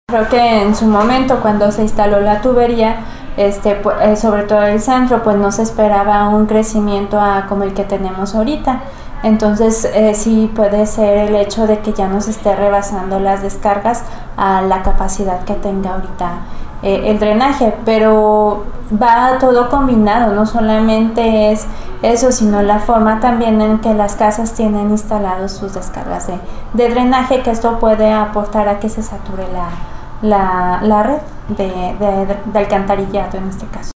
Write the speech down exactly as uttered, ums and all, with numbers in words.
Creo que en su momento, cuando se instaló la tubería, este, pues, eh, sobre todo el centro, pues no se esperaba un crecimiento a, como el que tenemos ahorita. Entonces eh, sí puede ser el hecho de que ya nos esté rebasando las descargas a la capacidad que tenga ahorita eh, el drenaje, pero va todo combinado, no solamente es eso, sino la forma también en que las casas tienen instalados sus descargas de, de drenaje, que esto puede aportar a que se sature la La, la red de, de, de alcantarillado en este caso.